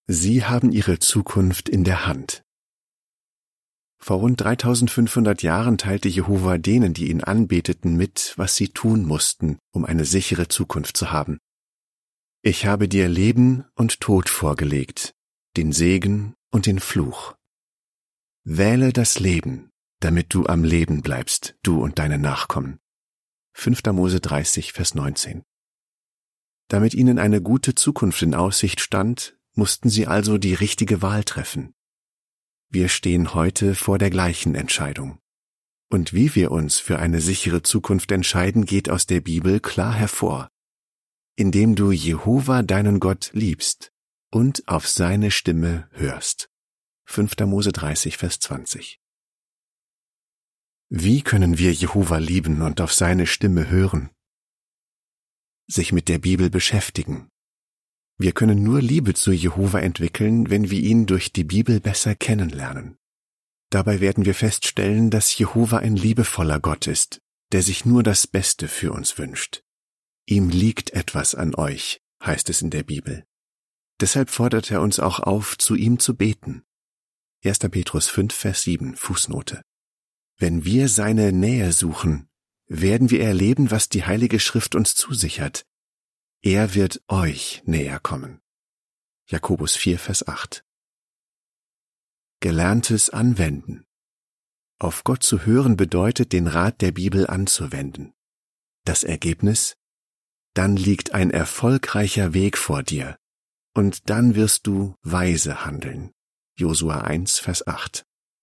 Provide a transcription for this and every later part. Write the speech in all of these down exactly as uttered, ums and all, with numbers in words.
Sie haben ihre Zukunft in der Hand. Vor rund dreitausendfünfhundert Jahren teilte Jehova denen, die ihn anbeteten, mit, was sie tun mussten, um eine sichere Zukunft zu haben. Ich habe dir Leben und Tod vorgelegt, den Segen und den Fluch. Wähle das Leben, damit du am Leben bleibst, du und deine Nachkommen. fünfter Mose dreißig, Vers neunzehn. Damit ihnen eine gute Zukunft in Aussicht stand, mussten sie also die richtige Wahl treffen. Wir stehen heute vor der gleichen Entscheidung. Und wie wir uns für eine sichere Zukunft entscheiden, geht aus der Bibel klar hervor. Indem du Jehova deinen Gott liebst und auf seine Stimme hörst. fünfter Mose dreißig, Vers zwanzig. Wie können wir Jehova lieben und auf seine Stimme hören? Sich mit der Bibel beschäftigen. Wir können nur Liebe zu Jehova entwickeln, wenn wir ihn durch die Bibel besser kennenlernen. Dabei werden wir feststellen, dass Jehova ein liebevoller Gott ist, der sich nur das Beste für uns wünscht. Ihm liegt etwas an euch, heißt es in der Bibel. Deshalb fordert er uns auch auf, zu ihm zu beten. erster Petrus fünf, Vers sieben, Fußnote. Wenn wir seine Nähe suchen, werden wir erleben, was die Heilige Schrift uns zusichert. Er wird euch näher kommen. Jakobus vier, Vers acht. Gelerntes Anwenden. Auf Gott zu hören bedeutet, den Rat der Bibel anzuwenden. Das Ergebnis? Dann liegt ein erfolgreicher Weg vor dir, und dann wirst du weise handeln. Josua eins, Vers acht.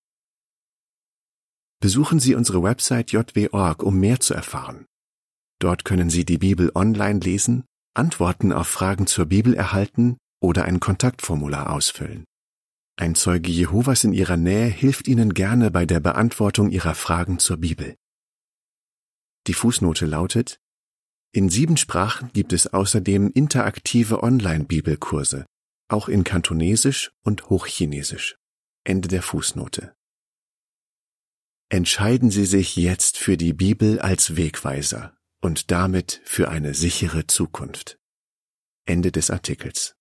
Besuchen Sie unsere Website j w punkt org, um mehr zu erfahren. Dort können Sie die Bibel online lesen, Antworten auf Fragen zur Bibel erhalten oder ein Kontaktformular ausfüllen. Ein Zeuge Jehovas in Ihrer Nähe hilft Ihnen gerne bei der Beantwortung Ihrer Fragen zur Bibel. Die Fußnote lautet: In sieben Sprachen gibt es außerdem interaktive Online-Bibelkurse, auch in Kantonesisch und Hochchinesisch. Ende der Fußnote. Entscheiden Sie sich jetzt für die Bibel als Wegweiser und damit für eine sichere Zukunft. Ende des Artikels.